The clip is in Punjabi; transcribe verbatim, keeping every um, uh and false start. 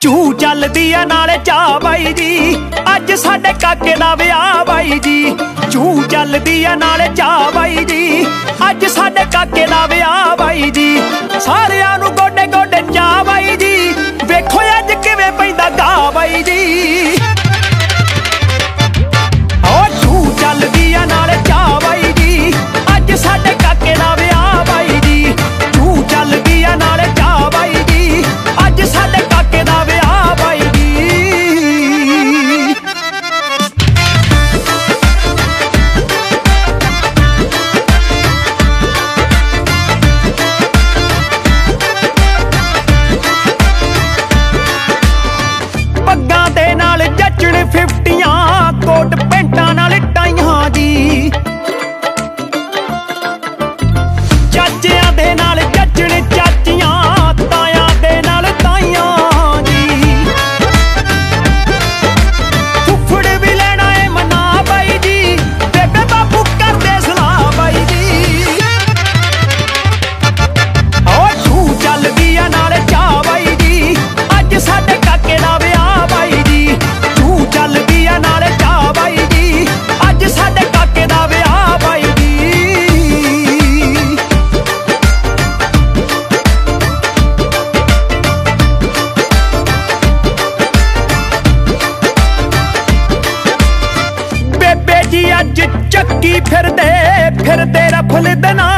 ਜੂ ਚੱਲਦੀ ਆ ਨਾਲੇ ਚਾਹ ਬਾਈ ਜੀ, ਅੱਜ ਸਾਡੇ ਕਾਕੇ ਦਾ ਵਿਆਹ ਬਾਈ ਜੀ। ਜੂ ਚੱਲਦੀ ਆ ਨਾਲੇ ਚਾਹ ਬਾਈ ਜੀ, ਅੱਜ ਸਾਡੇ ਕਾਕੇ ਦਾ ਵਿਆਹ ਬਾਈ ਜੀ। ਸਾਰਿਆਂ ਨੂੰ ਗੋਡੇ ਗੋਡੇ ਚਾਹ ਬਾਈ ਜੀ, ਵੇਖੋ ਅੱਜ ਕਿਵੇਂ ਪੈਂਦਾ ਗਾ ਬਾਈ ਜੀ। ਓ ਜੂ ਚੱਲਦੀ ਆ ਨਾਲੇ ਚਾਹ ਬਾਈ ਜੀ, ਅੱਜ ਸਾਡੇ ਕਾਕੇ ਦਾ ਵਿਆਹ ਬਾਈ ਜੀ। ਜੂ ਚੱਲਦੀ ਆ ਨਾਲੇ ਚਾਹ ਬਾਈ ਜੀ, ਅੱਜ ਸਾਡੇ ਕਾਕੇ ਦਾ ਵਿਆਹ ਬਾਈ ਜੀ। ਪੱਗਾਂ ਦੇ ਨਾਲ ਜੱਚਣ ਫਿਫਟੀਆਂ, ਕੋਟ ਪੈਂਟਾਂ ਨਾਲ ਟਾਈਆਂ ਜੀ। ਚਾਚਿਆਂ ਦੇ ਨਾਲ ਜੱਚਣ ਚਾਚੀਆਂ, ਤਾਇਆਂ ਦੇ ਨਾਲ ਤਾਈਆਂ ਜੀ। ਫੁੱਫੜ ਵੀ ਲੈਣਾ ਏ ਮਨਾ ਬਾਈ ਜੀ, ਬੇਬੇ ਬਾਪੂ ਕਰਦੇ ਸਲਾਹ ਬਾਈ ਜੀ। ਓ ਜੂ ਚੱਲਦੀ ਆ ਨਾਲੇ ਚਾਹ ਬਾਈ ਜੀ, ਅੱਜ ਸਾਡੇ ਕਾਕੇ ਦਾ ਵਿਆਹ ਬਾਈ ਜੀ। ਜੂ ਚੱਲਦੀ ਆ ਨਾਲੇ ਚਾਹ ਬਾਈ ਜੀ, ਅੱਜ ਸਾਡੇ ਕਾਕੇ ਦਾ ਵਿਆਹ ਬਾਈ ਜੀ। ਬੇਬੇ ਜੀ ਅੱਜ ਚੱਕੀ ਫਿਰਦੇ ਫਿਰਦੇ ਰਫਲ ਦੇ ਨਾਲ